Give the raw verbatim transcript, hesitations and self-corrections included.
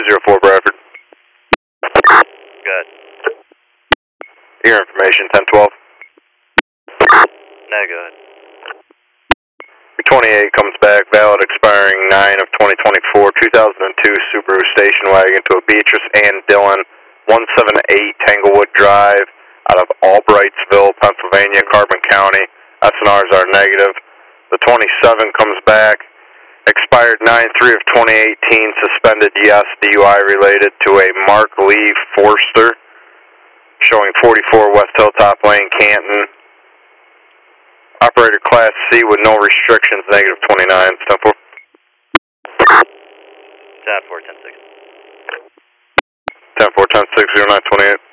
zero four Bradford. Good. Your information, ten twelve. No good. twenty-eight comes back, valid expiring nine of twenty twenty-four, two thousand two Subaru station wagon to a Beatrice Ann Dillon, one seventy-eight Tanglewood Drive, out of Albrightsville, Pennsylvania, Carbon County. S N Rs are negative. The twenty-seven comes back, expired nine three of twenty eighteen, suspended yes, D U I related to a Mark Lee Forster, showing forty-four West Hilltop Lane, Canton. Operator Class C with no restrictions, negative twenty-nine, ten four. ten four, ten six. ten four, ten six, zero nine twenty-eight.